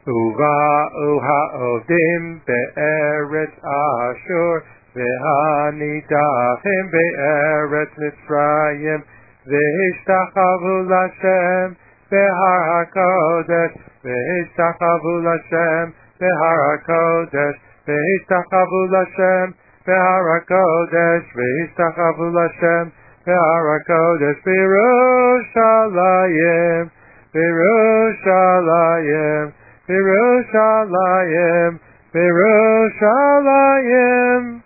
Uva'u ha'odim be'eretz Ashur ve'hanidachim be'eretz Mitzrayim ve'ishtachavu l'Hashem be'har HaKodesh ve'ishtachavu l'Hashem be'har HaKodesh ve'ishtachavu l'Hashem be'har HaKodesh ve'ishtachavu l'Hashem be'har HaKodesh B'Yerushalayim B'Yerushalayim B'Yerushalayim, B'Yerushalayim.